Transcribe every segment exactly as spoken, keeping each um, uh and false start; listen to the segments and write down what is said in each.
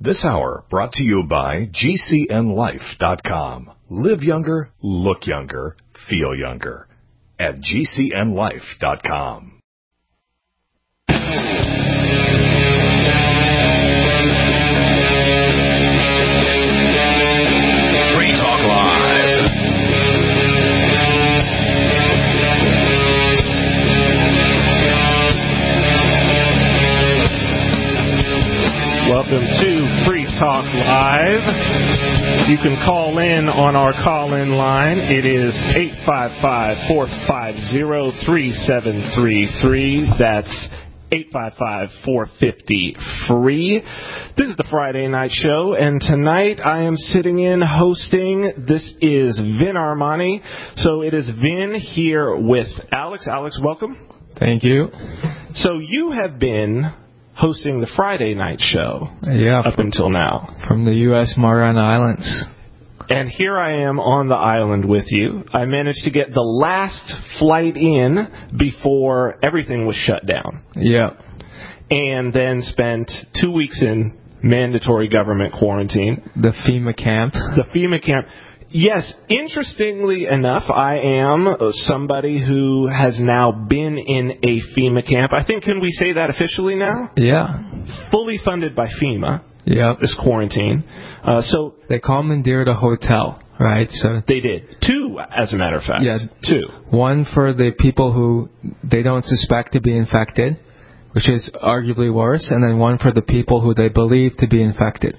This hour brought to you by G C N life dot com. Live younger, look younger, feel younger at G C N life dot com. Free Talk Live. Welcome to Free Talk Live. You can call in on our call-in line. It is eight five five, four five zero, three seven three three. That's eight five five, four five zero, free. This is the Friday night show, and tonight I am sitting in hosting. This is Vin Armani. So it is Vin here with Alex. Alex, welcome. Thank you. So you have been hosting the Friday night show yeah, up from, until now. From the U S Mariana Islands. And here I am on the island with you. I managed to get the last flight in before everything was shut down. Yeah. And then spent two weeks in mandatory government quarantine. The FEMA camp. The FEMA camp. Yes, interestingly enough, I am somebody who has now been in a FEMA camp. I think, can we say that officially now? Yeah. Fully funded by FEMA. Yeah. This quarantine. Uh, so they commandeered a hotel, right? So they did. Two, as a matter of fact. Yeah. Two. One for the people who they don't suspect to be infected, which is arguably worse, and then one for the people who they believe to be infected.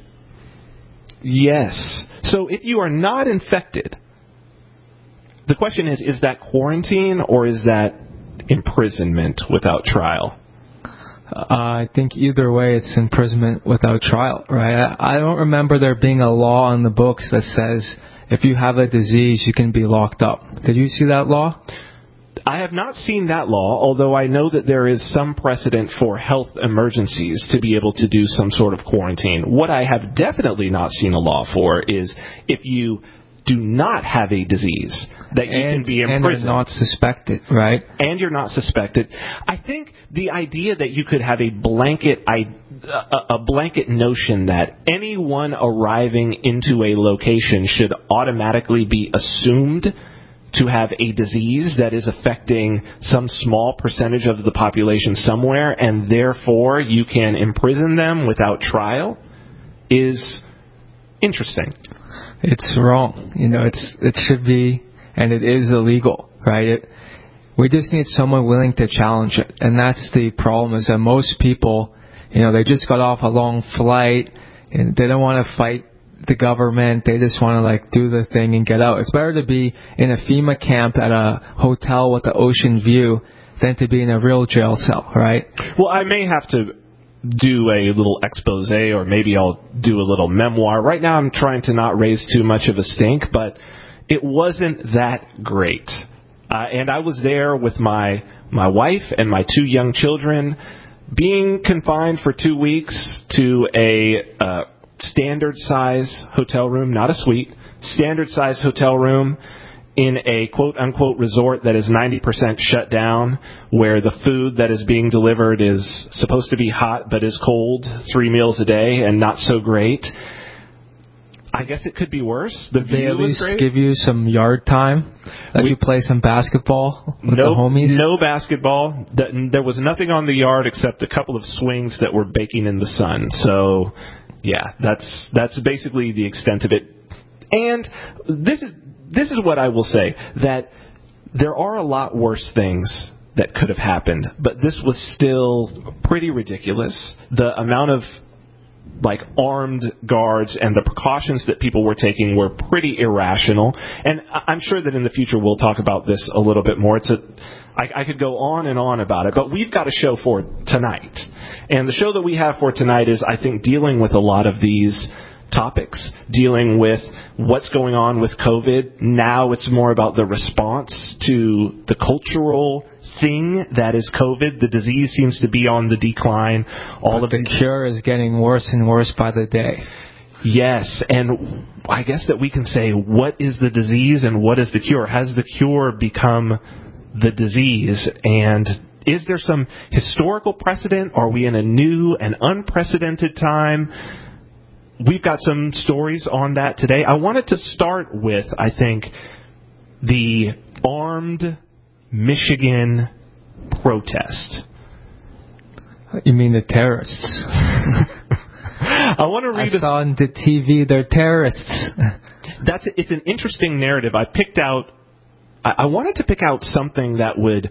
Yes. So if you are not infected, the question is, is that quarantine or is that imprisonment without trial? Uh, I think either way it's imprisonment without trial, right? I, I don't remember there being a law on the books that says if you have a disease, you can be locked up. Did you see that law? I have not seen that law, although I know that there is some precedent for health emergencies to be able to do some sort of quarantine. What I have definitely not seen a law for is if you do not have a disease, that you and, can be imprisoned. And you're not suspected, right? And you're not suspected. I think the idea that you could have a blanket a blanket notion that anyone arriving into a location should automatically be assumed to have a disease that is affecting some small percentage of the population somewhere, and therefore you can imprison them without trial, is interesting. It's wrong. You know, it's it should be, and it is illegal, right? It, we just need someone willing to challenge it, and that's the problem. Is that most people, you know, they just got off a long flight, and they don't want to fight the government. They just want to like do the thing and get out. It's better to be in a FEMA camp at a hotel with the ocean view than to be in a real jail cell, right? Well, I may have to do a little expose, or maybe I'll do a little memoir. Right now I'm trying to not raise too much of a stink, but it wasn't that great. Uh, and I was there with my my wife and my two young children, being confined for two weeks to a uh, standard size hotel room, not a suite, standard size hotel room in a quote-unquote resort that is ninety percent shut down, where the food that is being delivered is supposed to be hot but is cold three meals a day and not so great. I guess it could be worse. The Did they at least great. give you some yard time? Let we, you play some basketball with no, the homies? No basketball. There was nothing on the yard except a couple of swings that were baking in the sun. So, yeah, that's that's basically the extent of it. And this is this is what I will say, that there are a lot worse things that could have happened, but this was still pretty ridiculous. The amount of like armed guards and the precautions that people were taking were pretty irrational. And I'm sure that in the future we'll talk about this a little bit more. It's a, I, I could go on and on about it, but we've got a show for tonight. And the show that we have for tonight is, I think, dealing with a lot of these topics, dealing with what's going on with COVID. Now it's more about the response to the cultural thing that is COVID. The disease seems to be on the decline. All but of the these... cure is getting worse and worse by the day. Yes, and I guess that we can say, what is the disease and what is the cure? Has the cure become the disease? And is there some historical precedent? Are we in a new and unprecedented time? we've got some stories on that today. I wanted to start with, I think, the armed Michigan protest. You mean the terrorists? I want to read. I saw on the T V they're terrorists. That's it's an interesting narrative. I picked out. I, I wanted to pick out something that would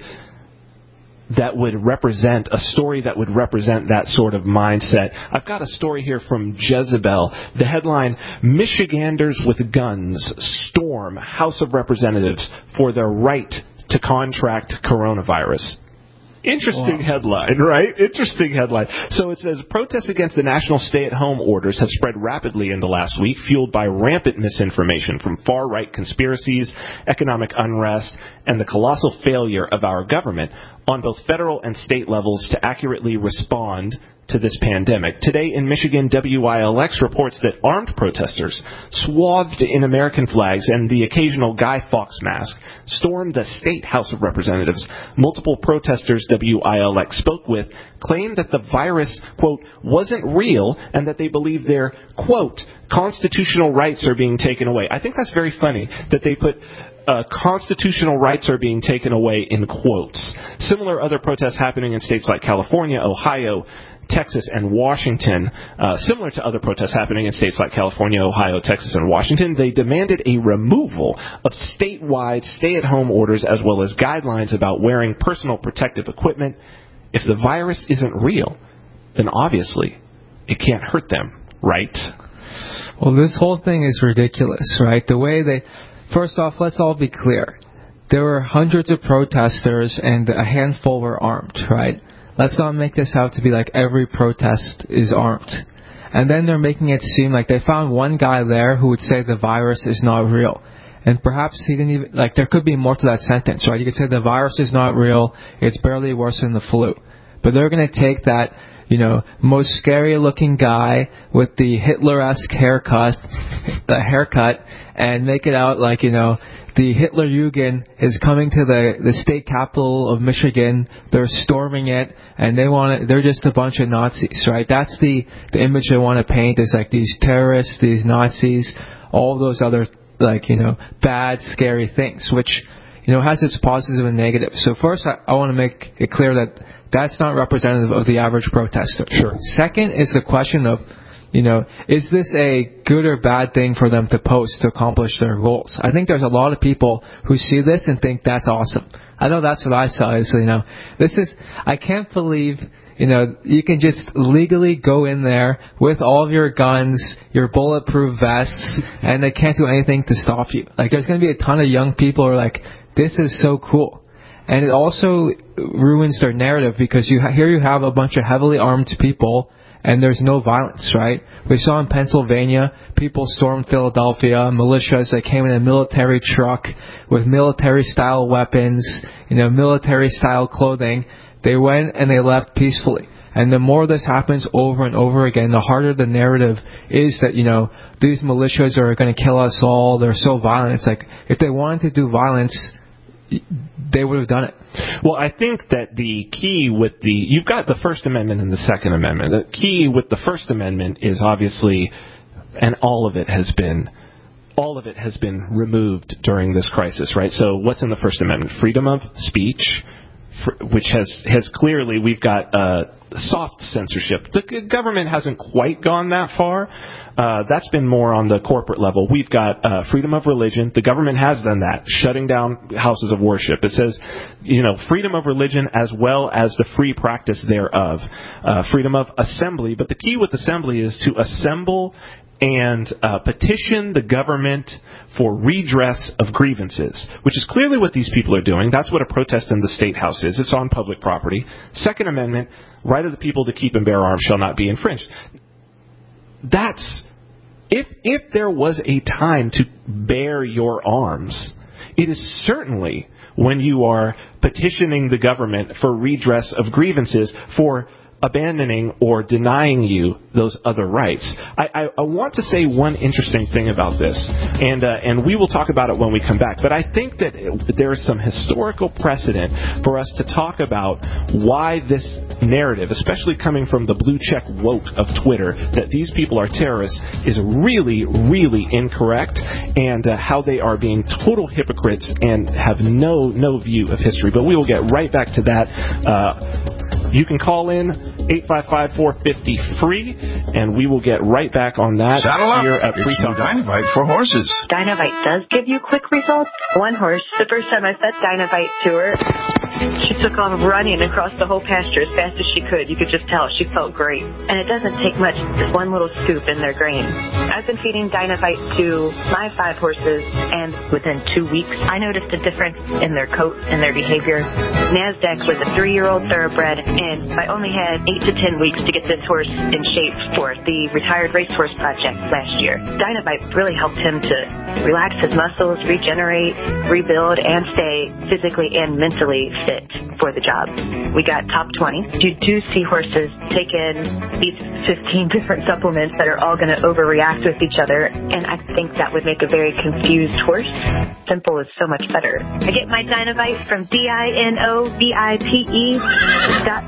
that would represent a story that would represent that sort of mindset. I've got a story here from Jezebel. The headline: Michiganders with guns storm House of Representatives for their right to contract coronavirus. Interesting wow. headline, right? Interesting headline. So it says, protests against the national stay-at-home orders have spread rapidly in the last week, fueled by rampant misinformation from far-right conspiracies, economic unrest, and the colossal failure of our government on both federal and state levels to accurately respond to this pandemic. Today in Michigan, W I L X reports that armed protesters, swathed in American flags and the occasional Guy Fawkes mask, stormed the State House of Representatives. Multiple protesters W I L X spoke with claimed that the virus, quote, wasn't real and that they believe their, quote, constitutional rights are being taken away. I think that's very funny that they put Uh, constitutional rights are being taken away in quotes. Similar other protests happening in states like California, Ohio, Texas, and Washington. Uh, similar to other protests happening in states like California, Ohio, Texas, and Washington, they demanded a removal of statewide stay-at-home orders as well as guidelines about wearing personal protective equipment. If the virus isn't real, then obviously it can't hurt them, right? Well, this whole thing is ridiculous, right? The way they... First off, let's all be clear. There were hundreds of protesters and a handful were armed, right? Let's not make this out to be like every protest is armed. And then they're making it seem like they found one guy there who would say the virus is not real. And perhaps he didn't even, like, there could be more to that sentence, right? You could say the virus is not real, it's barely worse than the flu. But they're going to take that, you know, most scary looking guy with the Hitler-esque haircut, the haircut, and make it out like, you know, the Hitler Jugend is coming to the, the state capital of Michigan. They're storming it, and they want to, they're just a bunch of Nazis, right? That's the, the image they want to paint, is like these terrorists, these Nazis, all those other, like, you know, bad, scary things, which, you know, has its positives and negatives. So first, I, I want to make it clear that that's not representative of the average protester. Sure. Second is the question of, you know, is this a good or bad thing for them to post to accomplish their goals? I think there's a lot of people who see this and think that's awesome. I know that's what I saw. Is, you know, this is, I can't believe, you know, you can just legally go in there with all of your guns, your bulletproof vests, and they can't do anything to stop you. Like, there's going to be a ton of young people who are like, this is so cool. And it also ruins their narrative because you ha- here you have a bunch of heavily armed people and there's no violence, right? We saw in Pennsylvania, people stormed Philadelphia, militias that came in a military truck with military-style weapons, you know, military-style clothing. They went and they left peacefully. And the more this happens over and over again, the harder the narrative is that, you know, these militias are going to kill us all. They're so violent. It's like, if they wanted to do violence, they would have done it. Well, I think that the key with the, you've got the First Amendment and the Second Amendment. The key with the First Amendment is obviously, and all of it has been, all of it has been removed during this crisis, right? So what's in the First Amendment? Freedom of speech, which has, has clearly, we've got uh, soft censorship. The government hasn't quite gone that far. Uh, that's been more on the corporate level. We've got uh, freedom of religion. The government has done that, shutting down houses of worship. It says, you know, freedom of religion as well as the free practice thereof. Uh, freedom of assembly. But the key with assembly is to assemble and uh, petition the government for redress of grievances, which is clearly what these people are doing. That's what a protest in the State House is. It's on public property. Second Amendment, right of the people to keep and bear arms shall not be infringed. That's, if if there was a time to bear your arms, it is certainly when you are petitioning the government for redress of grievances, for abandoning or denying you those other rights. I, I, I want to say one interesting thing about this, and uh, and we will talk about it when we come back, but I think that it, there is some historical precedent for us to talk about why this narrative, especially coming from the blue check woke of Twitter, that these people are terrorists, is really, really incorrect, and uh, how they are being total hypocrites and have no, no view of history. But we will get right back to that. Uh, You can call in eight five five, four five zero, free, and we will get right back on that. Saddle up. Here at It's Free new Talk. Dynavite for horses. Dynavite does give you quick results. One horse, the first time I fed Dynavite to her, she took off running across the whole pasture as fast as she could. You could just tell she felt great. And it doesn't take much, just one little scoop in their grain. I've been feeding Dynavite to my five horses, and within two weeks, I noticed a difference in their coat and their behavior. Nasdaq was a three-year-old thoroughbred, and I only had eight to ten weeks to get this horse in shape for the Retired Racehorse Project last year. Dynavite really helped him to relax his muscles, regenerate, rebuild, and stay physically and mentally fit for the job. We got top twenty. You do see horses take in these fifteen different supplements that are all going to overreact with each other, and I think that would make a very confused horse. Simple is so much better. I get my Dynavite from D I N O V I P E dot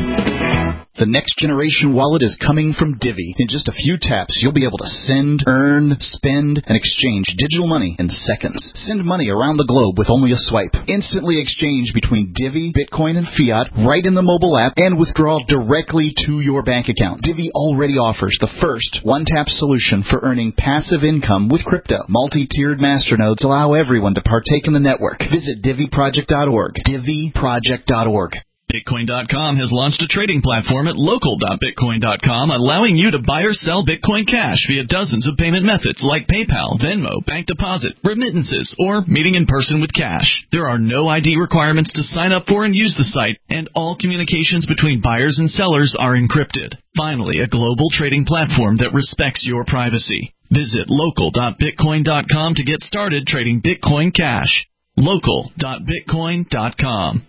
com. The next generation wallet is coming from Divvy. In just a few taps, you'll be able to send, earn, spend, and exchange digital money in seconds. Send money around the globe with only a swipe. Instantly exchange between Divvy, Bitcoin, and fiat right in the mobile app, and withdraw directly to your bank account. Divvy already offers the first one-tap solution for earning passive income with crypto. Multi-tiered masternodes allow everyone to partake in the network. Visit Divvy Project dot org. Divvy Project dot org. Bitcoin dot com has launched a trading platform at local dot bitcoin dot com, allowing you to buy or sell Bitcoin Cash via dozens of payment methods like PayPal, Venmo, bank deposit, remittances, or meeting in person with cash. There are no I D requirements to sign up for and use the site, and all communications between buyers and sellers are encrypted. Finally, a global trading platform that respects your privacy. Visit local dot bitcoin dot com to get started trading Bitcoin Cash. local dot bitcoin dot com.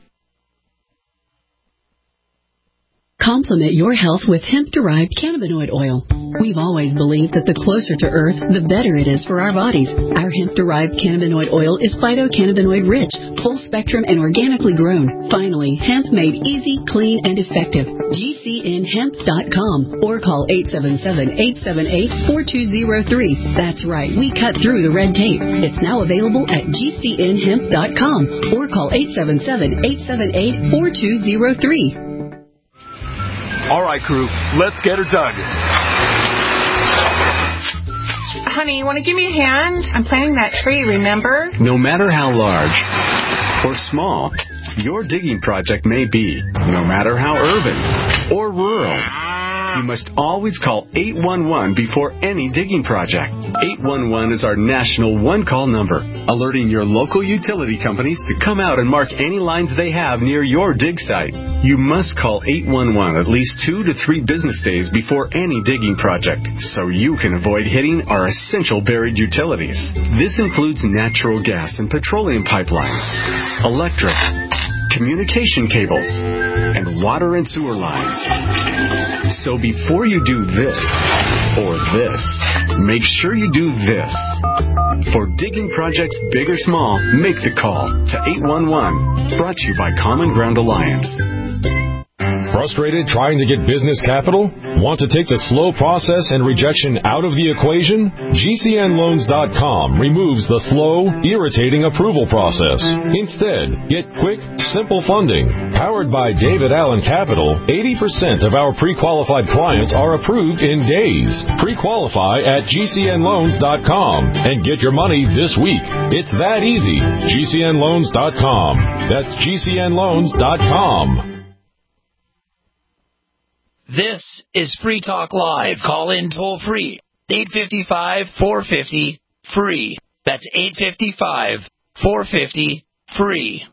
Complement your health with hemp-derived cannabinoid oil. We've always believed that the closer to Earth, the better it is for our bodies. Our hemp-derived cannabinoid oil is phytocannabinoid-rich, full-spectrum, and organically grown. Finally, hemp made easy, clean, and effective. G C N hemp dot com or call eight seven seven, eight seven eight, four two zero three. That's right, we cut through the red tape. It's now available at G C N hemp dot com or call eight seven seven, eight seven eight, four two zero three. All right, crew, let's get her dug. Honey, you want to give me a hand? I'm planting that tree, remember? No matter how large or small your digging project may be, no matter how urban or rural, you must always call eight one one before any digging project. eight one one is our national one-call number, alerting your local utility companies to come out and mark any lines they have near your dig site. You must call eight one one at least two to three business days before any digging project, so you can avoid hitting our essential buried utilities. This includes natural gas and petroleum pipelines, electric, communication cables, and water and sewer lines. So before you do this or this, make sure you do this. For digging projects big or small, make the call to eight one one. Brought to you by Common Ground Alliance. Frustrated trying to get business capital? Want to take the slow process and rejection out of the equation? G C N loans dot com removes the slow, irritating approval process. Instead, get quick, simple funding. Powered by David Allen Capital, eighty percent of our pre-qualified clients are approved in days. Pre-qualify at G C N loans dot com and get your money this week. It's that easy. G C N loans dot com. That's G C N loans dot com. This is Free Talk Live. Call in toll free. eight five five, four five zero, free. That's eight five five, four five zero, free.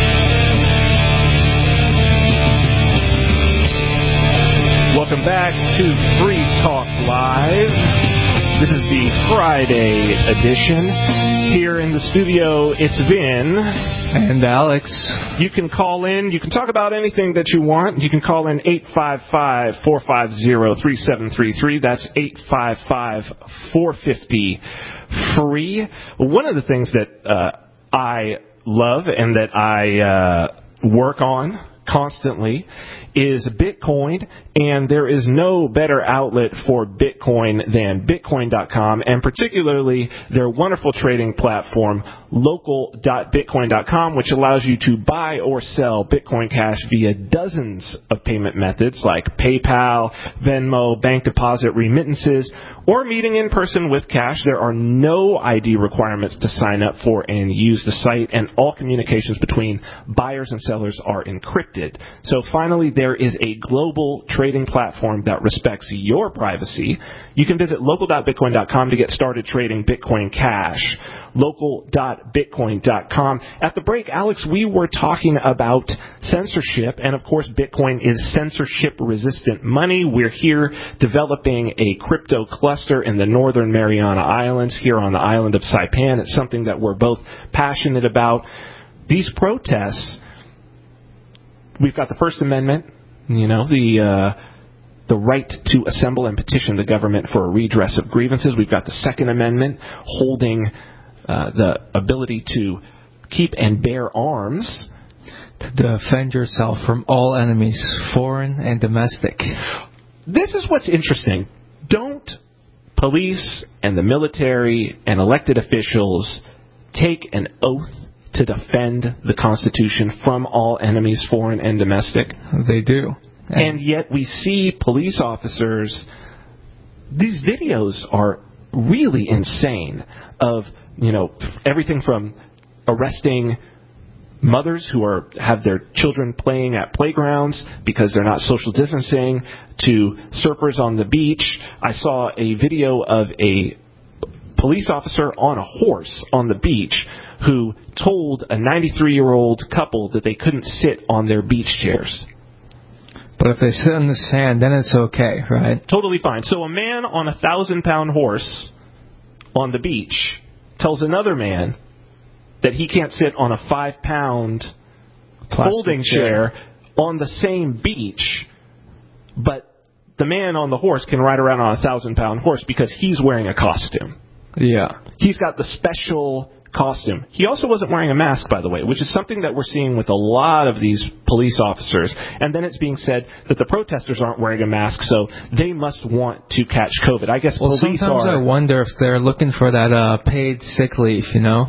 Welcome back to Free Talk Live. This is the Friday edition. Here in the studio, it's Vin. And Alex. You can call in. You can talk about anything that you want. You can call in eight five five, four five zero, three seven three three. That's eight five five, four five zero, free. One of the things that uh, I love and that I uh, work on constantly is Bitcoin, and there is no better outlet for Bitcoin than Bitcoin dot com, and particularly their wonderful trading platform, local dot bitcoin dot com, which allows you to buy or sell Bitcoin Cash via dozens of payment methods like PayPal, Venmo, bank deposit, remittances, or meeting in person with cash. There are no I D requirements to sign up for and use the site, and all communications between buyers and sellers are encrypted. So finally, there is a global trading platform that respects your privacy. You can visit local dot bitcoin dot com to get started trading Bitcoin Cash. local dot bitcoin dot com. At the break, Alex, we were talking about censorship, and of course, Bitcoin is censorship-resistant money. We're here developing a crypto cluster in the Northern Mariana Islands, here on the island of Saipan. It's something that we're both passionate about. These protests, we've got the First Amendment, you know, the uh, the right to assemble and petition the government for a redress of grievances. We've got the Second Amendment holding uh, the ability to keep and bear arms. To defend yourself from all enemies, foreign and domestic. This is what's interesting. Don't police and the military and elected officials take an oath to defend the Constitution from all enemies, foreign and domestic? They do. And, and yet we see police officers, these videos are really insane of, you know, everything from arresting mothers who are have their children playing at playgrounds because they're not social distancing, to surfers on the beach. I saw a video of a police officer on a horse on the beach who told a ninety-three-year-old couple that they couldn't sit on their beach chairs. But if they sit on the sand, then it's okay, right? Totally fine. So a man on a thousand-pound horse on the beach tells another man that he can't sit on a five-pound folding chair. chair on the same beach, but the man on the horse can ride around on a thousand-pound horse because he's wearing a costume. Yeah. He's got the special costume. He also wasn't wearing a mask, by the way, which is something that we're seeing with a lot of these police officers. And then it's being said that the protesters aren't wearing a mask, so they must want to catch COVID. I guess well, police sometimes are... I wonder if they're looking for that uh, paid sick leave, you know?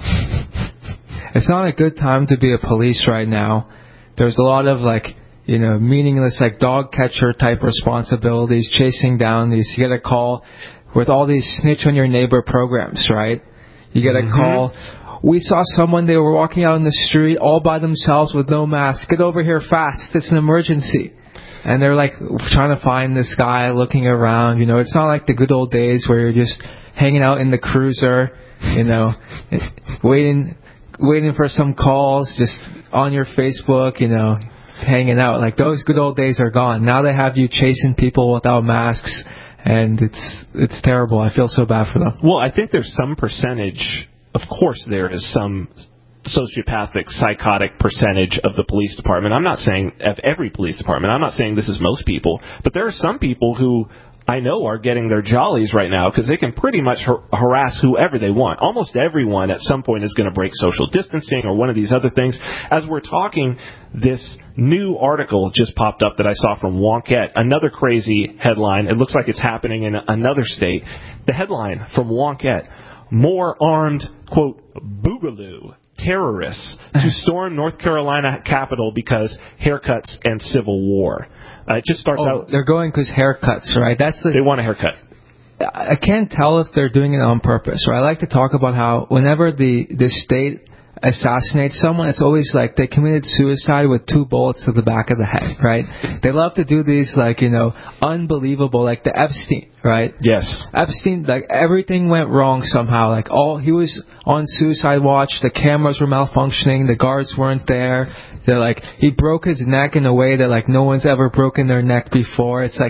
It's not a good time to be a police right now. There's a lot of, like, you know, meaningless, like, dog catcher type responsibilities, chasing down these. You get a call with all these snitch on your neighbor programs, right? You get a mm-hmm. call. We saw someone, they were walking out in the street all by themselves with no mask. Get over here fast. It's an emergency. And they're like trying to find this guy, looking around. You know, it's not like the good old days where you're just hanging out in the cruiser, you know, waiting waiting for some calls, just on your Facebook, you know, hanging out. Like, those good old days are gone. Now they have you chasing people without masks. And it's it's terrible. I feel so bad for them. Well, I think there's some percentage, of course there is some sociopathic, psychotic percentage of the police department. I'm not saying of every police department. I'm not saying this is most people. But there are some people who I know are getting their jollies right now because they can pretty much har- harass whoever they want. Almost everyone at some point is going to break social distancing or one of these other things. As we're talking, this new article just popped up that I saw from Wonkette. Another crazy headline. It looks like it's happening in another state. The headline from Wonkette: more armed, quote, boogaloo terrorists to storm North Carolina Capitol because haircuts and civil war. Uh, it just starts oh, out... They're going because haircuts, right? That's the, They want a haircut. I can't tell if they're doing it on purpose, right? I like to talk about how whenever the, the state assassinates someone, it's always like they committed suicide with two bullets to the back of the head, right? They love to do these, like, you know, unbelievable, like the Epstein, right? Yes. Epstein, like, everything went wrong somehow. Like, all he was on suicide watch, the cameras were malfunctioning, the guards weren't there. They're like, he broke his neck in a way that, like, no one's ever broken their neck before. It's like,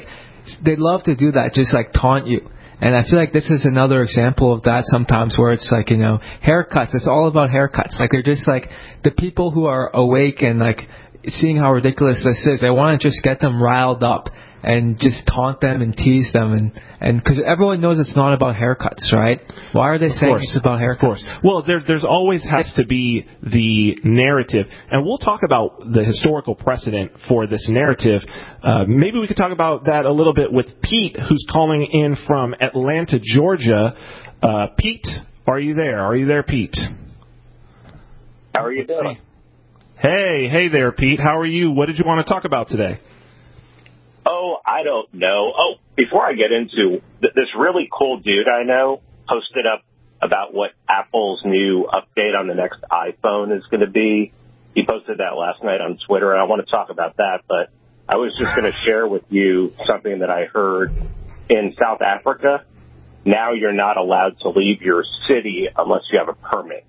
they love to do that, just like taunt you. And I feel like this is another example of that sometimes, where it's like, you know, haircuts. It's all about haircuts. Like, they're just like the people who are awake and like seeing how ridiculous this is. They want to just get them riled up and just taunt them and tease them, and and because everyone knows it's not about haircuts, right? Why are they saying it's about haircuts? Of course. Well, there, there's always has to be the narrative, and we'll talk about the historical precedent for this narrative. Uh, maybe we could talk about that a little bit with Pete, who's calling in from Atlanta, Georgia. Uh, Pete, are you there? Are you there, Pete? How are you doing? Hey, hey there, Pete. How are you? What did you want to talk about today? Oh, I don't know. Oh, before I get into th- this really cool dude I know posted up about what Apple's new update on the next iPhone is going to be. He posted that last night on Twitter, and I want to talk about that. But I was just going to share with you something that I heard in South Africa. Now you're not allowed to leave your city unless you have a permit.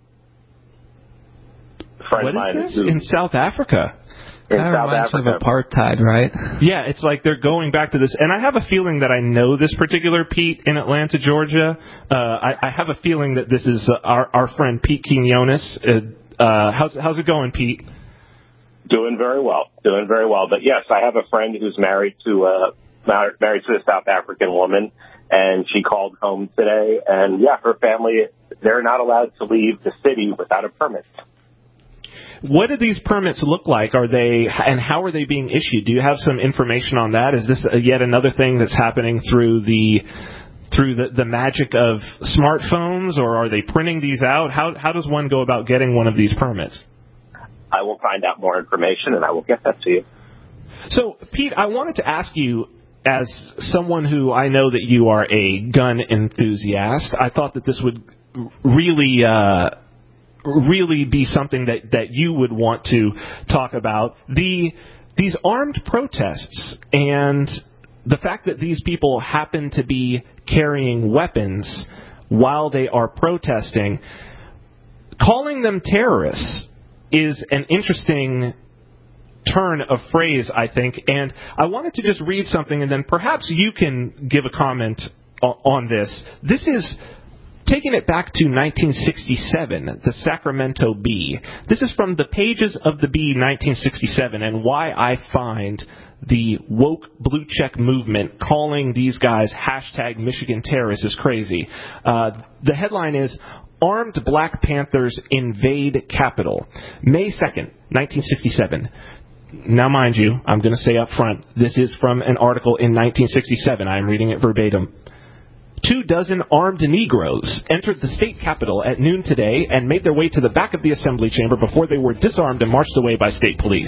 What is this? In South Africa? Kind of reminds me of apartheid, right? Yeah, it's like they're going back to this. And I have a feeling that I know this particular Pete in Atlanta, Georgia. Uh, I, I have a feeling that this is uh, our, our friend Pete Quinones. Uh, uh, how's, how's it going, Pete? Doing very well. Doing very well. But, yes, I have a friend who's married to uh, married to a South African woman, and she called home today. And, yeah, her family, they're not allowed to leave the city without a permit. What do these permits look like? Are they, and how are they being issued? Do you have some information on that? Is this yet another thing that's happening through the through the, the magic of smartphones, or are they printing these out? How how does one go about getting one of these permits? I will find out more information, and I will get that to you. So, Pete, I wanted to ask you, as someone who I know that you are a gun enthusiast, I thought that this would really uh, really be something that, that you would want to talk about. The these armed protests and the fact that these people happen to be carrying weapons while they are protesting, calling them terrorists is an interesting turn of phrase, I think. And I wanted to just read something, and then perhaps you can give a comment on this. This is taking it back to nineteen sixty-seven, the Sacramento Bee. This is from the pages of the Bee, nineteen sixty-seven, and why I find the woke blue check movement calling these guys hashtag Michigan terrorists is crazy. Uh, the headline is, Armed Black Panthers Invade Capitol. May second, nineteen sixty-seven. Now, mind you, I'm going to say up front, this is from an article in nineteen sixty-seven. I am reading it verbatim. Two dozen armed Negroes entered the state capitol at noon today and made their way to the back of the assembly chamber before they were disarmed and marched away by state police.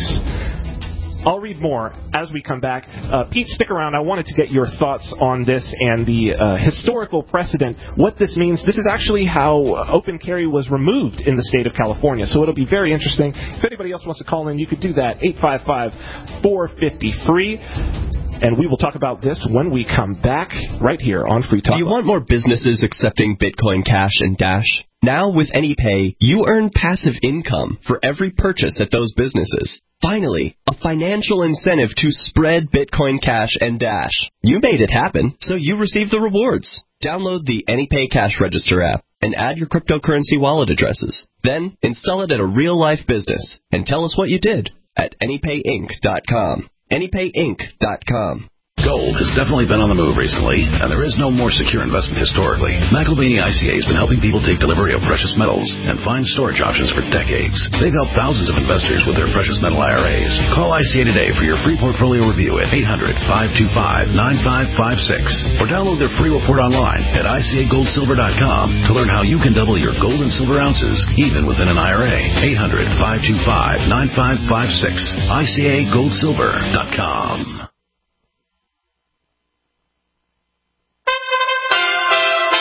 I'll read more as we come back. Uh, Pete, stick around. I wanted to get your thoughts on this and the uh, historical precedent, what this means. This is actually how open carry was removed in the state of California, so it'll be very interesting. If anybody else wants to call in, you could do that, eight five five, four five zero, free. And we will talk about this when we come back right here on Free Talk. Do you want more businesses accepting Bitcoin Cash and Dash? Now with AnyPay, you earn passive income for every purchase at those businesses. Finally, a financial incentive to spread Bitcoin Cash and Dash. You made it happen, so you receive the rewards. Download the AnyPay Cash Register app and add your cryptocurrency wallet addresses. Then install it at a real-life business and tell us what you did at any pay inc dot com. any pay inc dot com. Gold has definitely been on the move recently, and there is no more secure investment historically. McAlvany I C A has been helping people take delivery of precious metals and find storage options for decades. They've helped thousands of investors with their precious metal I R As. Call I C A today for your free portfolio review at eight hundred, five two five, nine five five six or download their free report online at I C A gold silver dot com to learn how you can double your gold and silver ounces even within an I R A. eight hundred, five two five, nine five five six. I C A gold silver dot com.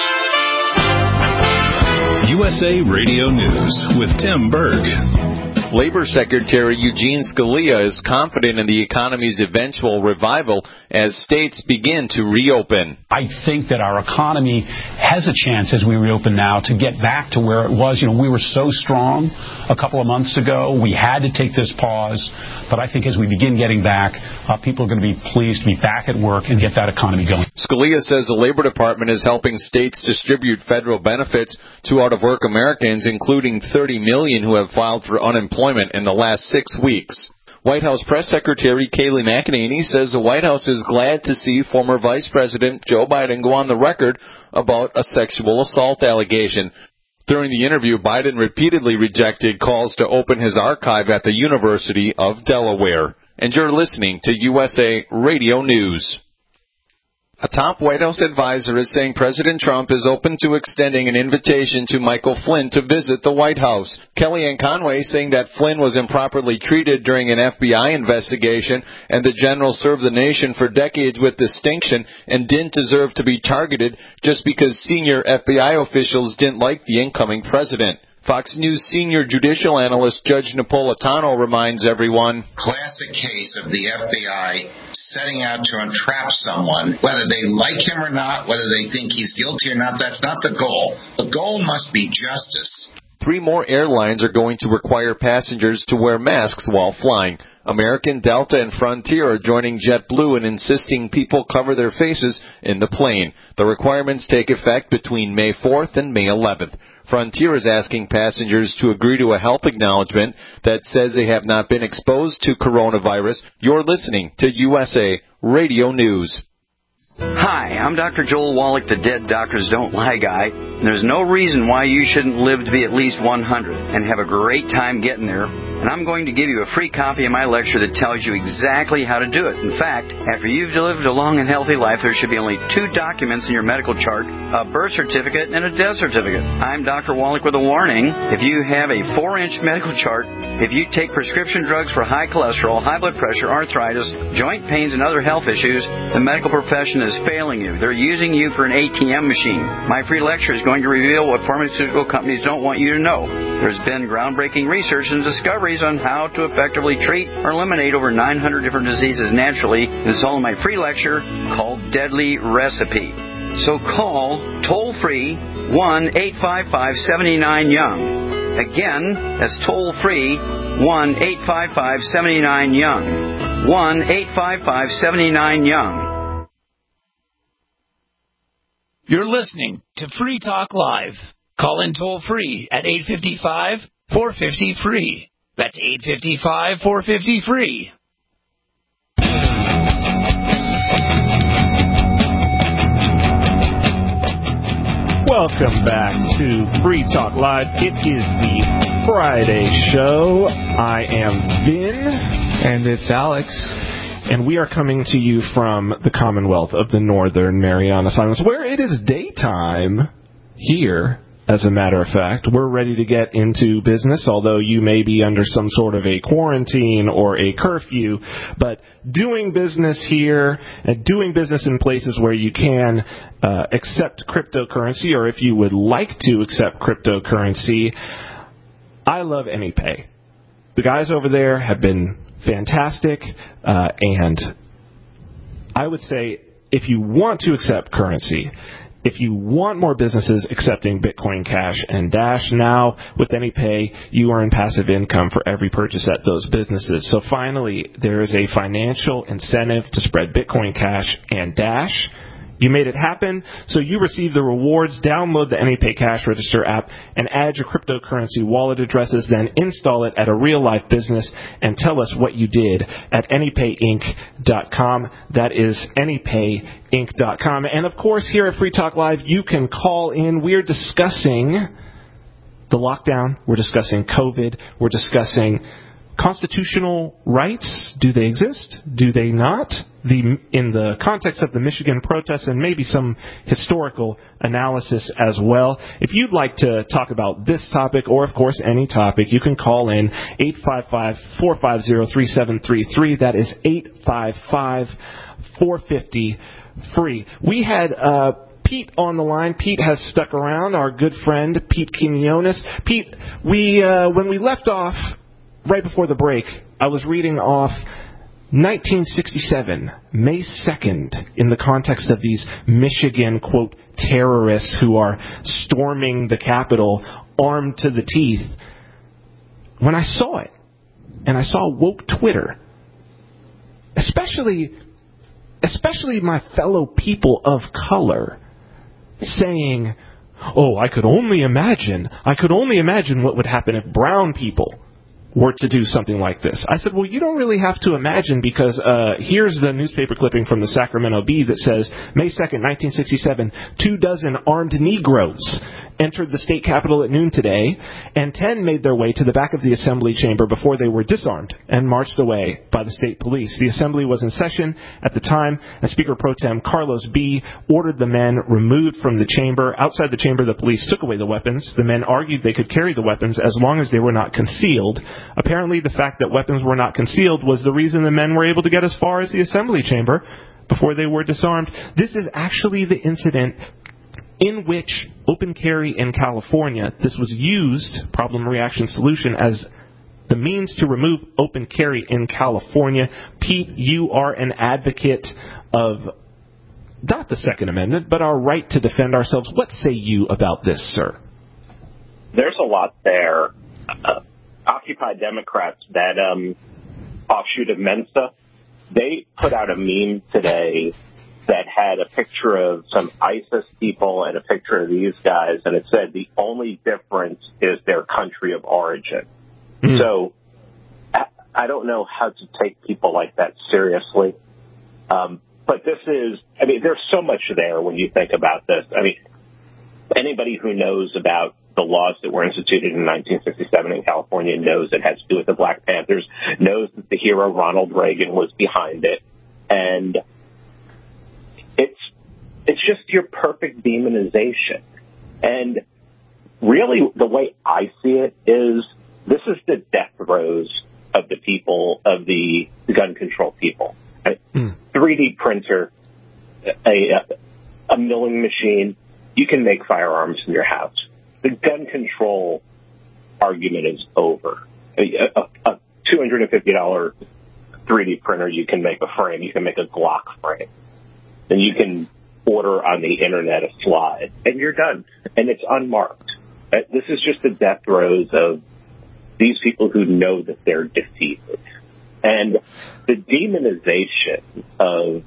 U S A Radio News with Tim Berg. Labor Secretary Eugene Scalia is confident in the economy's eventual revival as states begin to reopen. I think that our economy has a chance as we reopen now to get back to where it was. You know, we were so strong a couple of months ago. We had to take this pause. But I think as we begin getting back, uh, people are going to be pleased to be back at work and get that economy going. Scalia says the Labor Department is helping states distribute federal benefits to out-of-work Americans, including thirty million who have filed for unemployment in the last six weeks. White House Press Secretary Kayleigh McEnany says the White House is glad to see former Vice President Joe Biden go on the record about a sexual assault allegation. During the interview, Biden repeatedly rejected calls to open his archive at the University of Delaware. And you're listening to U S A Radio News. A top White House advisor is saying President Trump is open to extending an invitation to Michael Flynn to visit the White House. Kellyanne Conway saying that Flynn was improperly treated during an F B I investigation and the general served the nation for decades with distinction and didn't deserve to be targeted just because senior F B I officials didn't like the incoming president. Fox News senior judicial analyst Judge Napolitano reminds everyone, classic case of the F B I setting out to entrap someone, whether they like him or not, whether they think he's guilty or not, that's not the goal. The goal must be justice. Three more airlines are going to require passengers to wear masks while flying. American, Delta, and Frontier are joining JetBlue in insisting people cover their faces in the plane. The requirements take effect between May fourth and May eleventh. Frontier is asking passengers to agree to a health acknowledgement that says they have not been exposed to coronavirus. You're listening to U S A Radio News. Hi, I'm Doctor Joel Wallach, the Dead Doctors Don't Lie guy. And there's no reason why you shouldn't live to be at least one hundred and have a great time getting there. And I'm going to give you a free copy of my lecture that tells you exactly how to do it. In fact, after you've lived a long and healthy life, there should be only two documents in your medical chart, a birth certificate and a death certificate. I'm Doctor Wallach with a warning. If you have a four-inch medical chart, if you take prescription drugs for high cholesterol, high blood pressure, arthritis, joint pains, and other health issues, the medical profession is failing you. They're using you for an A T M machine. My free lecture is going to reveal what pharmaceutical companies don't want you to know. There's been groundbreaking research and discoveries on how to effectively treat or eliminate over nine hundred different diseases naturally. This is all in my free lecture called Deadly Recipe. So call toll-free one eight five five, seven nine, young. Again, that's toll-free one eight five five, seven nine, young. one eight five five, seven nine, young. You're listening to Free Talk Live. Call in toll-free at eight five five, four five zero, free. That's eight five five, four five zero, free. Welcome back to Free Talk Live. It is the Friday show. I am Vin. And it's Alex. And we are coming to you from the Commonwealth of the Northern Mariana Islands, where it is daytime here, as a matter of fact. We're ready to get into business, although you may be under some sort of a quarantine or a curfew. But doing business here and doing business in places where you can uh, accept cryptocurrency, or if you would like to accept cryptocurrency, I love AnyPay. The guys over there have been fantastic, uh, and I would say if you want to accept currency, if you want more businesses accepting Bitcoin Cash and Dash, now with AnyPay, you earn passive income for every purchase at those businesses. So finally, there is a financial incentive to spread Bitcoin Cash and Dash. You made it happen, so you receive the rewards. Download the AnyPay Cash Register app and add your cryptocurrency wallet addresses, then install it at a real-life business and tell us what you did at any pay inc dot com. That is any pay inc dot com. And, of course, here at Free Talk Live, you can call in. We're discussing the lockdown. We're discussing COVID. We're discussing constitutional rights. Do they exist? Do they not? The, in the context of the Michigan protests, and maybe some historical analysis as well. If you'd like to talk about this topic, or of course any topic, you can call in eight five five, four five zero, three seven three three. That is eight five five, four five zero, free. We had uh Pete on the line. Pete has stuck around, our good friend Pete Quinones. Pete, we uh when we left off right before the break, I was reading off nineteen sixty-seven, May second, in the context of these Michigan, quote, terrorists who are storming the Capitol armed to the teeth. When I saw it, and I saw woke Twitter, especially, especially my fellow people of color, saying, oh, I could only imagine, I could only imagine what would happen if brown people were to do something like this. I said, well, you don't really have to imagine, because uh, here's the newspaper clipping from the Sacramento Bee that says, May second, nineteen sixty-seven, two dozen armed Negroes entered the state capitol at noon today, and ten made their way to the back of the assembly chamber before they were disarmed and marched away by the state police. The assembly was in session at the time, and Speaker Pro Tem Carlos B. ordered the men removed from the chamber. Outside the chamber, the police took away the weapons. The men argued they could carry the weapons as long as they were not concealed. Apparently, the fact that weapons were not concealed was the reason the men were able to get as far as the assembly chamber before they were disarmed. This is actually the incident in which open carry in California, this was used, problem, reaction, solution, as the means to remove open carry in California. Pete, you are an advocate of not the Second Amendment, but our right to defend ourselves. What say you about this, sir? There's a lot there. Uh, Occupy Democrats, that um, offshoot of Mensa, they put out a meme today that had a picture of some ISIS people and a picture of these guys, and it said the only difference is their country of origin. Mm. So I don't know how to take people like that seriously. Um, but this is, I mean, there's so much there when you think about this. I mean, anybody who knows about the laws that were instituted in nineteen sixty-seven in California knows it has to do with the Black Panthers, knows that the hero Ronald Reagan was behind it, and it's it's just your perfect demonization. And really, the way I see it is this is the death throes of the people, of the gun control people. A mm. three D printer, a, a milling machine, you can make firearms in your house. The gun control argument is over. A, a, a two hundred fifty dollars three D printer, you can make a frame. You can make a Glock frame. And you can order on the internet a slide, and you're done. And it's unmarked. This is just the death throes of these people who know that they're defeated. And the demonization of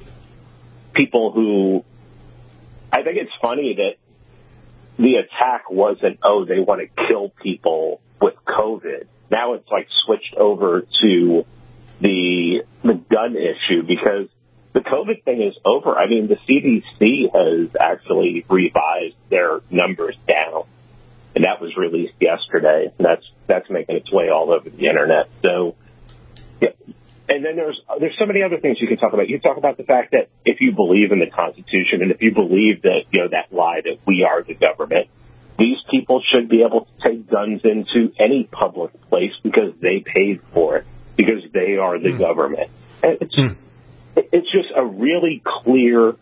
people who, I think it's funny that the attack wasn't, oh, they want to kill people with COVID. Now it's like switched over to the the gun issue, because the COVID thing is over. I mean, the C D C has actually revised their numbers down, and that was released yesterday. And that's that's making its way all over the internet. So, yeah. And then there's there's so many other things you can talk about. You talk about the fact that if you believe in the Constitution, and if you believe that, you know, that lie that we are the government, these people should be able to take guns into any public place because they paid for it, because they are the mm. government. And it's mm. it's just a really clear.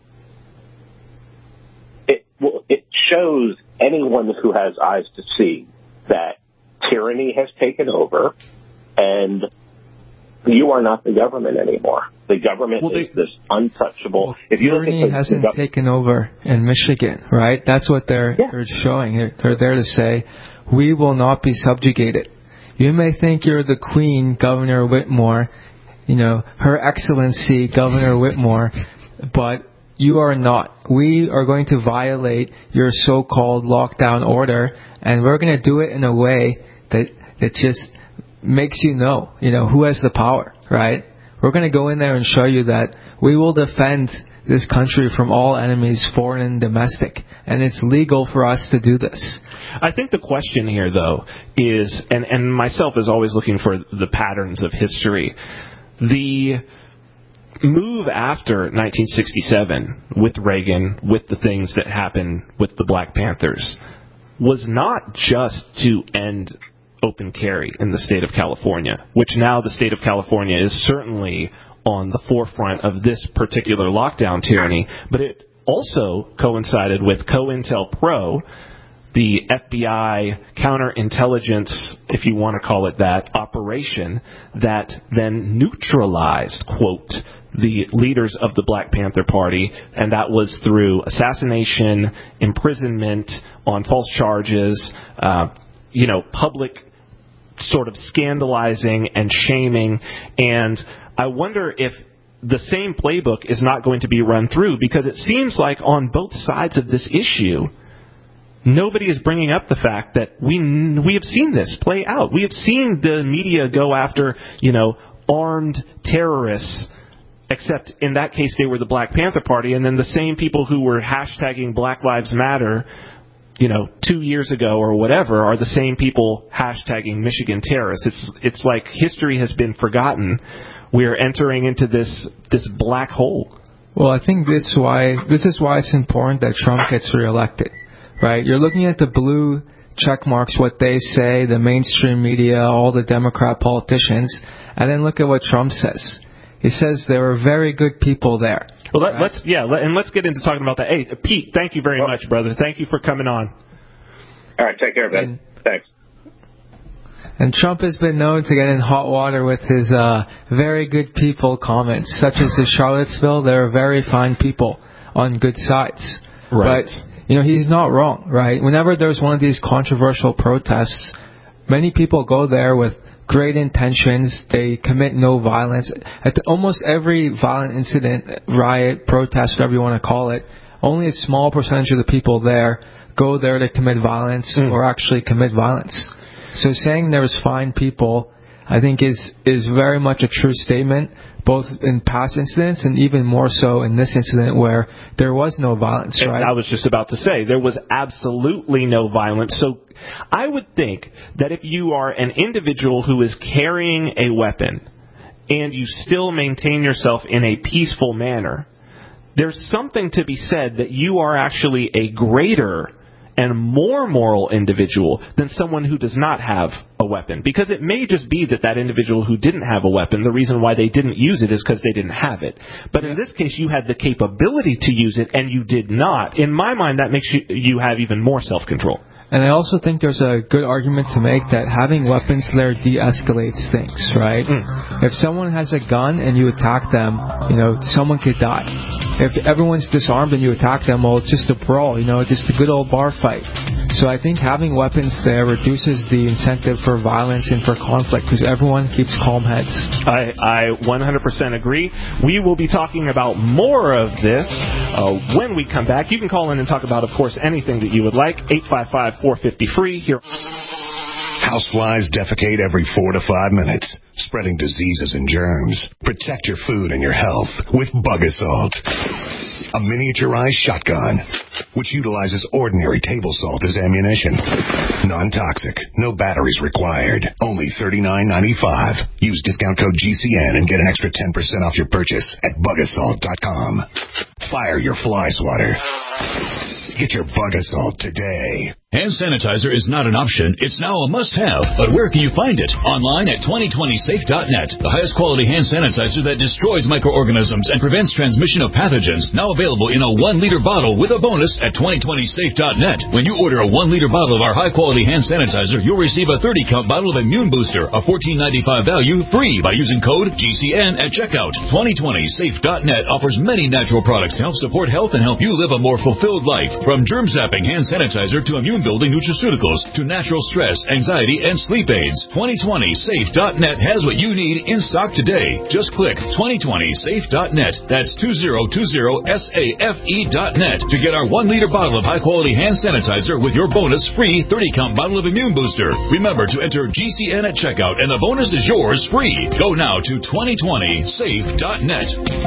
It well, it shows anyone who has eyes to see that tyranny has taken over, and you are not the government anymore. The government well, they, is this untouchable. Well, if you tyranny look at the, hasn't the gov- taken over in Michigan, right? That's what they're yeah. they're showing. They're, they're there to say, we will not be subjugated. You may think you're the Queen, Governor Whitmore, you know, Her Excellency, Governor Whitmore, but you are not. We are going to violate your so-called lockdown order, and we're going to do it in a way that that just makes you know, you know, who has the power, right? We're going to go in there and show you that we will defend this country from all enemies, foreign and domestic, and it's legal for us to do this. I think the question here, though, is, and, and myself is always looking for the patterns of history, the move after nineteen sixty-seven with Reagan, with the things that happened with the Black Panthers, was not just to end open carry in the state of California, which now the state of California is certainly on the forefront of this particular lockdown tyranny, but it also coincided with COINTELPRO the F B I counterintelligence, if you want to call it that, operation that then neutralized, quote, the leaders of the Black Panther Party, and that was through assassination, imprisonment on false charges, uh, you know, public sort of scandalizing and shaming. And I wonder if the same playbook is not going to be run through, because it seems like on both sides of this issue, nobody is bringing up the fact that we we have seen this play out. We have seen the media go after, you know, armed terrorists, except in that case they were the Black Panther Party, and then the same people who were hashtagging Black Lives Matter, you know, two years ago or whatever, are the same people hashtagging Michigan terrorists. It's it's like history has been forgotten. We are entering into this this black hole. Well, I think this why this is why it's important that Trump gets reelected. Right, you're looking at the blue check marks, what they say, the mainstream media, all the Democrat politicians, and then look at what Trump says. He says there were very good people there. Well, let, right? let's yeah, let, and let's get into talking about that. Hey, Pete, thank you very well, much, brother. Thank you for coming on. All right, take care, Ben. And, Thanks. And Trump has been known to get in hot water with his uh, very good people comments, such as the Charlottesville. There are very fine people on good sides, right? But, you know, he's not wrong, right? Whenever there's one of these controversial protests, many people go there with great intentions. They commit no violence. At the, almost every violent incident, riot, protest, whatever you want to call it, only a small percentage of the people there go there to commit violence mm. or actually commit violence. So saying there's fine people, I think, is is very much a true statement, both in past incidents and even more so in this incident where there was no violence, right? And I was just about to say, there was absolutely no violence. So I would think that if you are an individual who is carrying a weapon and you still maintain yourself in a peaceful manner, there's something to be said that you are actually a greater and more moral individual than someone who does not have a weapon. Because it may just be that that individual who didn't have a weapon, the reason why they didn't use it is because they didn't have it. But in this case, you had the capability to use it and you did not. In my mind, that makes you, you have even more self-control. And I also think there's a good argument to make that having weapons there de-escalates things, right? Mm. If someone has a gun and you attack them, you know, someone could die. If everyone's disarmed and you attack them, well, it's just a brawl, you know, it's just a good old bar fight. So I think having weapons there reduces the incentive for violence and for conflict because everyone keeps calm heads. I, I one hundred percent agree. We will be talking about more of this uh, when we come back. You can call in and talk about, of course, anything that you would like. eight five five, four five zero, free here. Houseflies defecate every four to five minutes, spreading diseases and germs. Protect your food and your health with Bug Assault, a miniaturized shotgun which utilizes ordinary table salt as ammunition. Non-toxic, no batteries required. Only thirty-nine ninety-five. Use discount code G C N and get an extra ten percent off your purchase at bug assault dot com. Fire your fly swatter. Get your Bug Assault today. Hand sanitizer is not an option. It's now a must-have. But where can you find it? Online at twenty twenty safe dot net. The highest quality hand sanitizer that destroys microorganisms and prevents transmission of pathogens. Now available in a one liter bottle with a bonus at twenty twenty safe dot net. When you order a one liter bottle of our high-quality hand sanitizer, you'll receive a thirty count bottle of Immune Booster, a fourteen ninety-five value, free by using code G C N at checkout. twenty twenty safe dot net offers many natural products to help support health and help you live a more fulfilled life. From germ-zapping hand sanitizer to immune-building nutraceuticals to natural stress, anxiety, and sleep aids. twenty twenty safe dot net has what you need in stock today. Just click twenty twenty safe dot net. That's two zero two zero safe dot net to get our one liter bottle of high-quality hand sanitizer with your bonus free thirty count bottle of Immune Booster. Remember to enter G C N at checkout, and the bonus is yours free. Go now to twenty twenty safe dot net.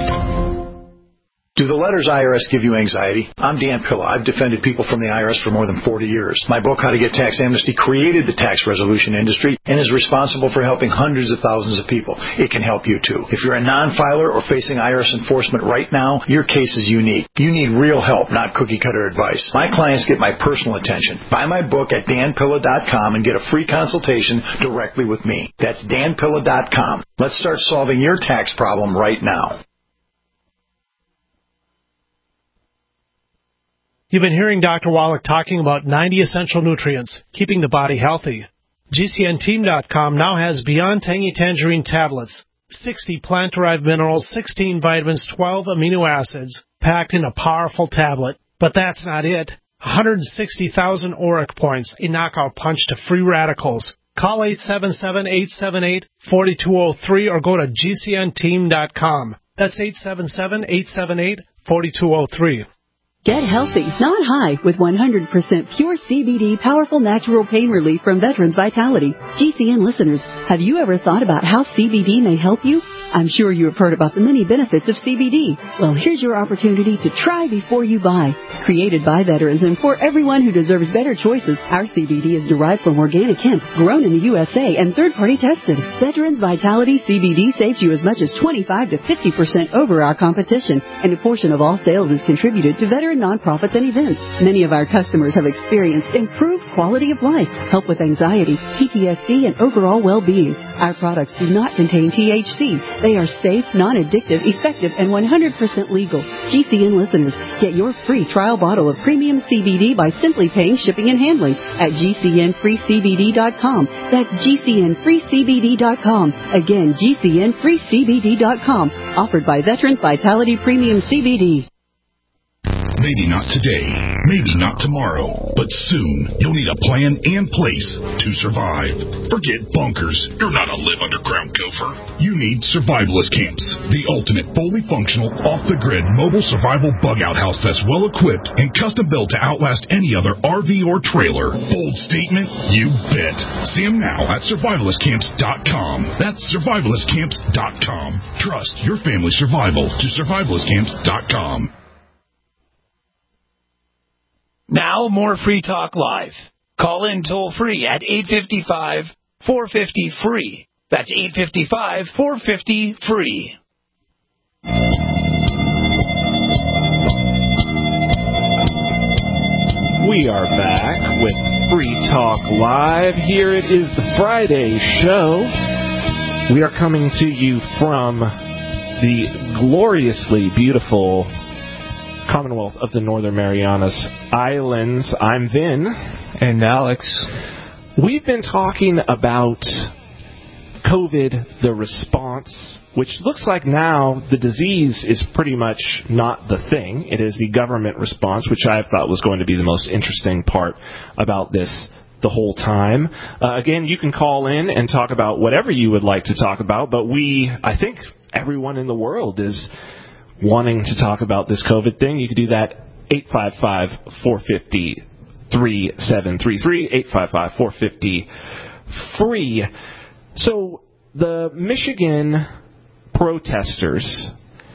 Do the letters I R S give you anxiety? I'm Dan Pilla. I've defended people from the I R S for more than forty years. My book, How to Get Tax Amnesty, created the tax resolution industry and is responsible for helping hundreds of thousands of people. It can help you, too. If you're a non-filer or facing I R S enforcement right now, your case is unique. You need real help, not cookie-cutter advice. My clients get my personal attention. Buy my book at dan pilla dot com and get a free consultation directly with me. That's dan pilla dot com. Let's start solving your tax problem right now. You've been hearing Doctor Wallach talking about ninety essential nutrients, keeping the body healthy. G C N team dot com now has Beyond Tangy Tangerine tablets, sixty plant-derived minerals, sixteen vitamins, twelve amino acids, packed in a powerful tablet. But that's not it. one hundred sixty thousand auric points, a knockout punch to free radicals. Call eight seven seven, eight seven eight, four two zero three or go to G C N team dot com. That's eight seven seven, eight seven eight, four two zero three. Get healthy, not high, with one hundred percent pure C B D powerful natural pain relief from Veterans Vitality. G C N listeners, have you ever thought about how C B D may help you? I'm sure you have heard about the many benefits of C B D. Well, here's your opportunity to try before you buy. Created by veterans and for everyone who deserves better choices, our C B D is derived from organic hemp, grown in the U S A and third-party tested. Veterans Vitality C B D saves you as much as twenty-five to fifty percent over our competition, and a portion of all sales is contributed to veteran nonprofits and events. Many of our customers have experienced improved quality of life, help with anxiety, P T S D, and overall well-being. Our products do not contain T H C. They are safe, non-addictive, effective, and one hundred percent legal. G C N listeners, get your free trial bottle of premium C B D by simply paying shipping and handling at G C N free C B D dot com. That's G C N free C B D dot com. Again, G C N free C B D dot com. Offered by Veterans Vitality Premium C B D. Maybe not today, maybe not tomorrow, but soon you'll need a plan and place to survive. Forget bunkers. You're not a live underground gopher. You need survivalist camps, the ultimate fully functional, off-the-grid mobile survival bug-out house that's well-equipped and custom-built to outlast any other R V or trailer. Bold statement? You bet. See them now at survivalist camps dot com. That's survivalist camps dot com. Trust your family's survival to survivalist camps dot com. Now, more Free Talk Live. Call in toll-free at eight five five, four five zero, free. That's eight five five, four five zero, free. We are back with Free Talk Live. Here it is, the Friday show. We are coming to you from the gloriously beautiful Commonwealth of the Northern Marianas Islands. I'm Vin. And Alex. We've been talking about COVID, the response, which looks like now the disease is pretty much not the thing. It is the government response, which I thought was going to be the most interesting part about this the whole time. Uh, again, you can call in and talk about whatever you would like to talk about, but we, I think everyone in the world is wanting to talk about this COVID thing. You can do that eight five five, four five zero, three seven three three, eight five five, four five zero, free. So the Michigan protesters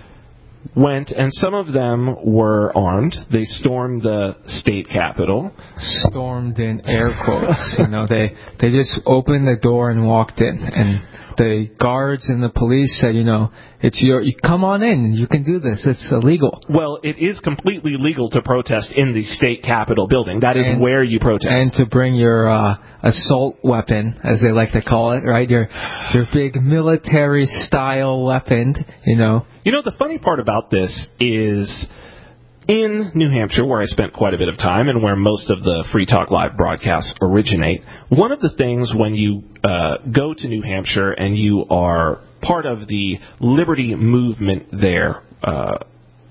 went, and some of them were armed. They stormed the state capitol. Stormed in air quotes. you know, they they just opened the door and walked in, and the guards and the police said, you know, it's your, you come on in, you can do this, it's illegal. Well, it is completely legal to protest in the state capitol building. That is and, where you protest. And to bring your uh, assault weapon, as they like to call it, right? Your your big military style weapon, you know. You know, the funny part about this is, in New Hampshire, where I spent quite a bit of time and where most of the Free Talk Live broadcasts originate, one of the things when you uh, go to New Hampshire and you are part of the liberty movement there, uh,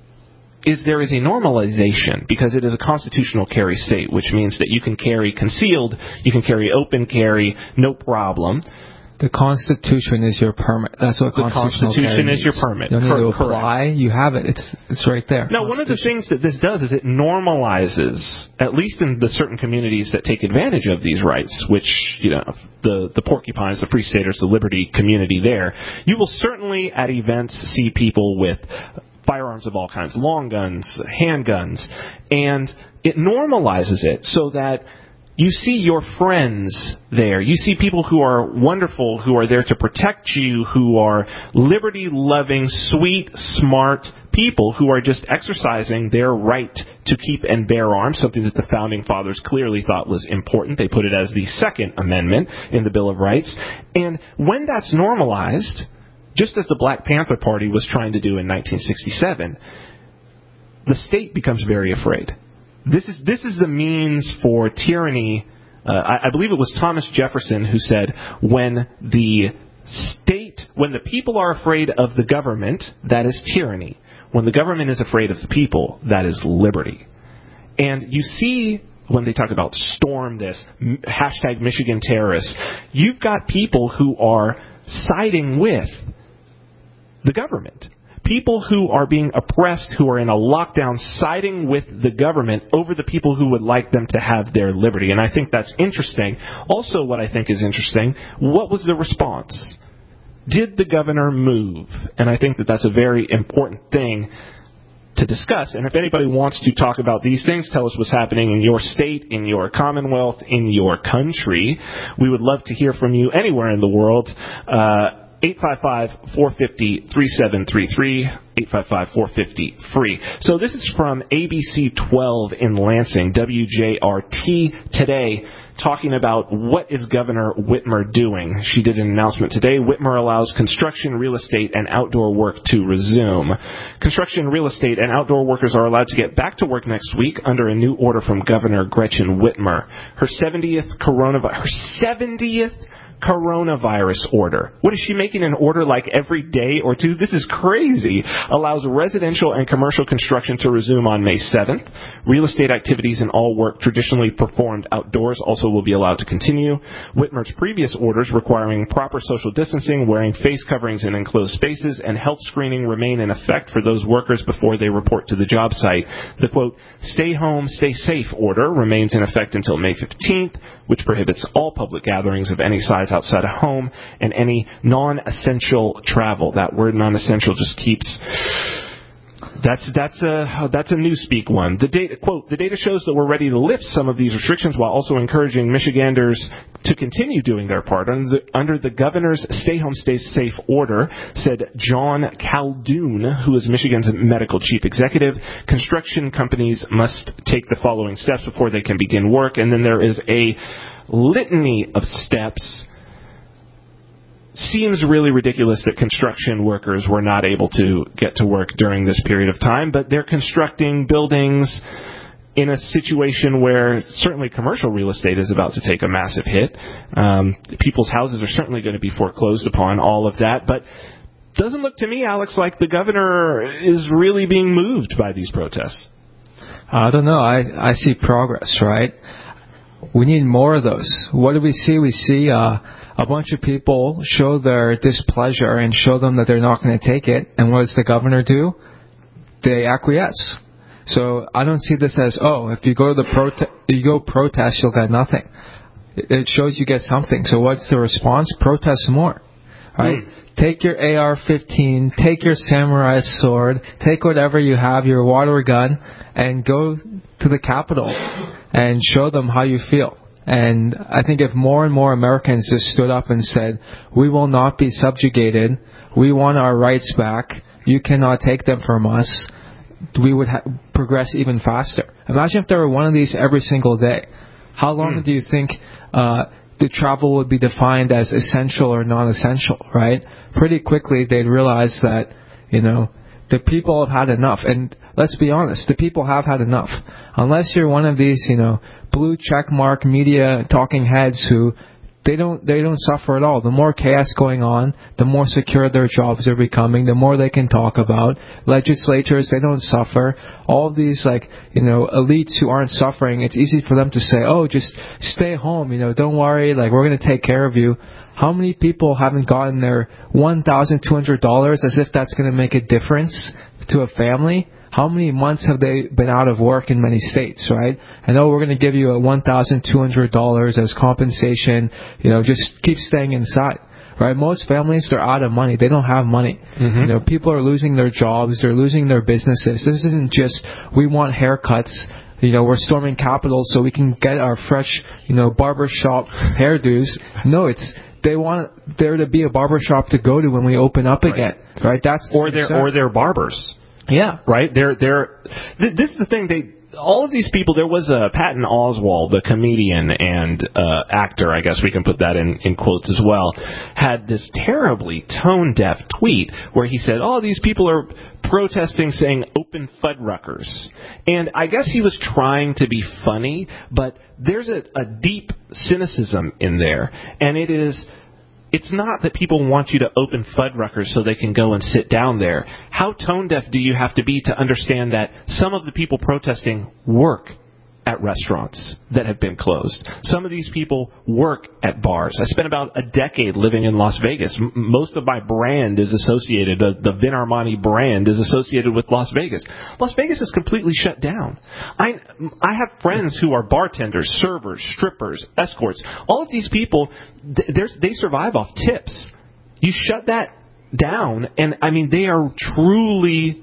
is there is a normalization, because it is a constitutional carry state, which means that you can carry concealed, you can carry open carry, no problem. The Constitution is your permit. That's what the Constitution is your permit. You don't need to Cor- apply. You have it. It's it's right there. Now, one of the things that this does is it normalizes, at least in the certain communities that take advantage of these rights, which, you know, the, the Porcupines, the Free Staters, the Liberty community there, you will certainly at events see people with firearms of all kinds, long guns, handguns, and it normalizes it so that you see your friends there. You see people who are wonderful, who are there to protect you, who are liberty-loving, sweet, smart people who are just exercising their right to keep and bear arms, something that the Founding Fathers clearly thought was important. They put it as the Second Amendment in the Bill of Rights. And when that's normalized, just as the Black Panther Party was trying to do in nineteen sixty-seven, the state becomes very afraid. this is this is the means for tyranny. Uh, I, I believe it was Thomas Jefferson who said, when the state, when the people are afraid of the government, that is tyranny. When the government is afraid of the people, that is liberty. And you see, when they talk about storm this, hashtag Michigan terrorists, you've got people who are siding with the government. People who are being oppressed, who are in a lockdown, siding with the government over the people who would like them to have their liberty. And I think that's interesting. Also, what I think is interesting, what was the response? Did the governor move? And I think that that's a very important thing to discuss. And if anybody wants to talk about these things, tell us what's happening in your state, in your commonwealth, in your country. We would love to hear from you anywhere in the world. Uh, eight five five, four five zero, three seven three three, eight five five, four five zero, free. So this is from A B C twelve in Lansing, W J R T today, talking about what is Governor Whitmer doing. She did an announcement today. Whitmer allows construction, real estate, and outdoor work to resume. Construction, real estate, and outdoor workers are allowed to get back to work next week under a new order from Governor Gretchen Whitmer. Her seventieth coronavirus, her seventieth coronavirus order. What is she making an order like every day or two? This is crazy. Allows residential and commercial construction to resume on May seventh. Real estate activities and all work traditionally performed outdoors also will be allowed to continue. Whitmer's previous orders requiring proper social distancing, wearing face coverings in enclosed spaces, and health screening remain in effect for those workers before they report to the job site. The, quote, stay home, stay safe order remains in effect until May fifteenth, which prohibits all public gatherings of any size outside of home and any non-essential travel. That word non-essential just keeps... That's that's a that's a newspeak one. The data, quote, the data shows that we're ready to lift some of these restrictions while also encouraging Michiganders to continue doing their part. Under the, under the governor's Stay Home, Stay Safe order, said John Caldoun, who is Michigan's medical chief executive, construction companies must take the following steps before they can begin work. And then there is a litany of steps. Seems really ridiculous that construction workers were not able to get to work during this period of time, but they're constructing buildings in a situation where certainly commercial real estate is about to take a massive hit. Um, people's houses are certainly going to be foreclosed upon, all of that, but doesn't look to me, Alex, like the governor is really being moved by these protests. I don't know. I, I see progress, right? We need more of those. What do we see? We see... Uh, A bunch of people show their displeasure and show them that they're not going to take it. And what does the governor do? They acquiesce. So I don't see this as, oh, if you go to the prote- you go protest, you'll get nothing. It shows you get something. So what's the response? Protest more, right? Mm. Take your A R fifteen, take your samurai sword, take whatever you have, your water gun, and go to the Capitol and show them how you feel. And I think if more and more Americans just stood up and said, we will not be subjugated, we want our rights back, you cannot take them from us, we would ha- progress even faster. Imagine if there were one of these every single day. How long mm. do you think uh, the travel would be defined as essential or non-essential, right? Pretty quickly they'd realize that, you know, the people have had enough. And let's be honest, the people have had enough. Unless you're one of these, you know, blue checkmark media talking heads who they don't they don't suffer at all. The more chaos going on, the more secure their jobs are becoming, the more they can talk about. Legislators, they don't suffer. All of these, like, you know, elites who aren't suffering, it's easy for them to say, oh, just stay home, you know, don't worry, like, we're going to take care of you. How many people haven't gotten their one thousand two hundred dollars as if that's going to make a difference to a family? How many months have they been out of work in many states, right? I know we're going to give you a one thousand two hundred dollars as compensation. You know, just keep staying inside, right? Most families, they're out of money. They don't have money. Mm-hmm. You know, people are losing their jobs. They're losing their businesses. This isn't just, we want haircuts. You know, we're storming capitals so we can get our fresh, you know, barbershop hairdos. No, it's... They want there to be a barbershop to go to when we open up again, right? That's or their or their barbers. Yeah, right. They're they're. Th- this is the thing. They all of these people, there was a Patton Oswalt, the comedian and uh, actor, I guess we can put that in, in quotes as well, had this terribly tone-deaf tweet where he said, oh, these people are protesting saying open Fuddruckers. And I guess he was trying to be funny, but there's a, a deep cynicism in there. And it is... It's not that people want you to open Fuddruckers so they can go and sit down there. How tone-deaf do you have to be to understand that some of the people protesting work at restaurants that have been closed? Some of these people work at bars. I spent about a decade living in Las Vegas. M- most of my brand is associated, uh, the Vin Armani brand is associated with Las Vegas. Las Vegas is completely shut down. I, I have friends who are bartenders, servers, strippers, escorts. All of these people, th- they survive off tips. You shut that down, and I mean, they are truly...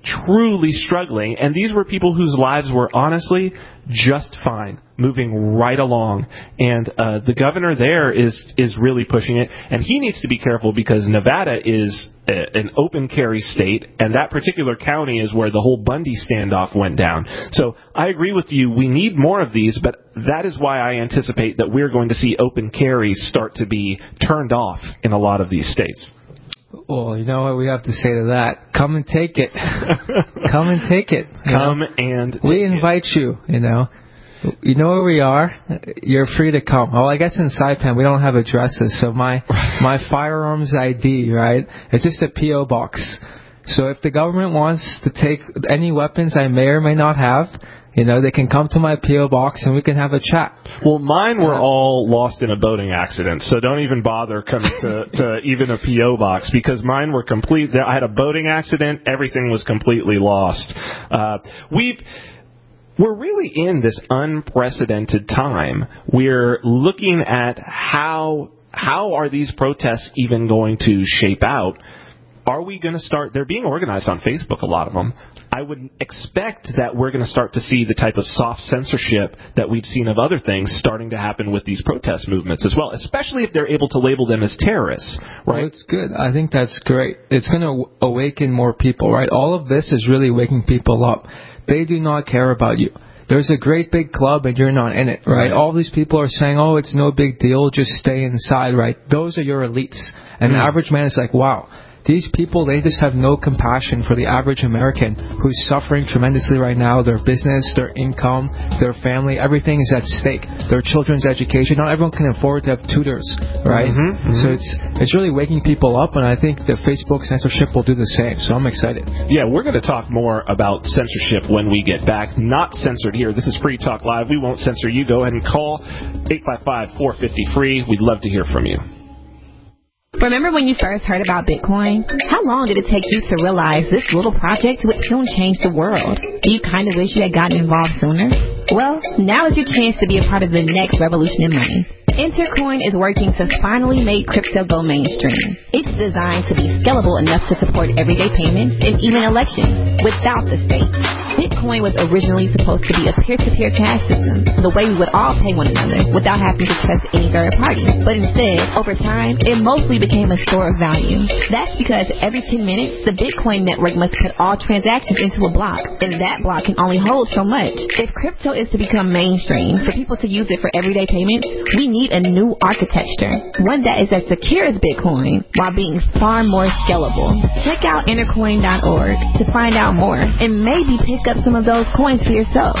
truly struggling, and these were people whose lives were honestly just fine, moving right along. And uh, the governor there is is really pushing it, and he needs to be careful because Nevada is a, an open carry state, and that particular county is where the whole Bundy standoff went down. So I agree with you, we need more of these, but that is why I anticipate that we're going to see open carries start to be turned off in a lot of these states. Well, you know what we have to say to that? Come and take it. Come and take it. Come know? and take We invite it. you, you know. You know where we are. You're free to come. Well, I guess in Saipan we don't have addresses, so my my firearms I D, right? It's just a P O box. So if the government wants to take any weapons I may or may not have, you know, they can come to my P O box and we can have a chat. Well, mine were all lost in a boating accident, so don't even bother coming to, to even a P O box because mine were complete. I had a boating accident. Everything was completely lost. Uh, we've... We're really in this unprecedented time. We're looking at how how are these protests even going to shape out. Are we going to start? They're being organized on Facebook, a lot of them. I would expect that we're going to start to see the type of soft censorship that we've seen of other things starting to happen with these protest movements as well, especially if they're able to label them as terrorists, right? Well, it's good. I think that's great. It's going to awaken more people, right? All of this is really waking people up. They do not care about you. There's a great big club and you're not in it, right? right? All these people are saying, oh, it's no big deal, just stay inside, right? Those are your elites. And mm. the average man is like, wow. These people, they just have no compassion for the average American who's suffering tremendously right now. Their business, their income, their family, everything is at stake. Their children's education. Not everyone can afford to have tutors, right? Mm-hmm, mm-hmm. So it's it's really waking people up, and I think the Facebook censorship will do the same. So I'm excited. Yeah, we're going to talk more about censorship when we get back. Not censored here. This is Free Talk Live. We won't censor you. Go ahead and call eight five five, four five zero, free. We'd love to hear from you. Remember when you first heard about Bitcoin? How long did it take you to realize this little project would soon change the world? Do you kind of wish you had gotten involved sooner? Well, now is your chance to be a part of the next revolution in money. Intercoin is working to finally make crypto go mainstream. It's designed to be scalable enough to support everyday payments and even elections without the state. Bitcoin was originally supposed to be a peer-to-peer cash system, the way we would all pay one another without having to trust any third party. But instead, over time, it mostly became a store of value. That's because every ten minutes, the Bitcoin network must put all transactions into a block, and that block can only hold so much. If crypto is to become mainstream, for people to use it for everyday payments, we need a new architecture, one that is as secure as Bitcoin while being far more scalable. Check out intercoin dot org to find out more and maybe pick up some of those coins for yourself.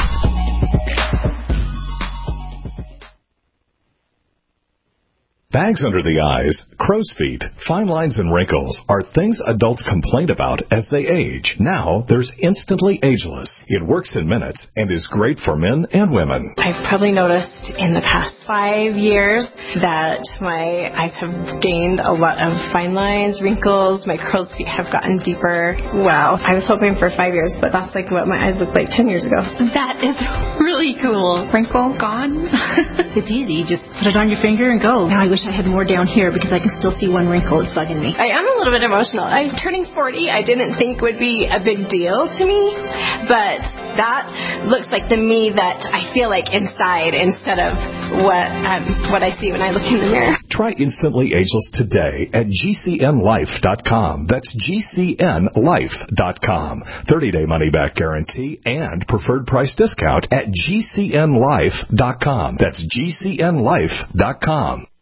Bags under the eyes, crow's feet, fine lines, and wrinkles are things adults complain about as they age. Now, there's Instantly Ageless. It works in minutes and is great for men and women. I've probably noticed in the past five years that my eyes have gained a lot of fine lines, wrinkles, my crow's feet have gotten deeper. Wow. I was hoping for five years, but that's like what my eyes looked like ten years ago. That is really cool. Wrinkle gone? It's easy. Just put it on your finger and go. Now I wish I had more down here because I can still see one wrinkle. It's bugging me. I am a little bit emotional. I'm turning forty. I didn't think would be a big deal to me, but that looks like the me that I feel like inside instead of what um, what I see when I look in the mirror. Try Instantly Ageless today at G C N life dot com. That's G C N life dot com. thirty-day money-back guarantee and preferred price discount at G C N life dot com. That's G C N life dot com.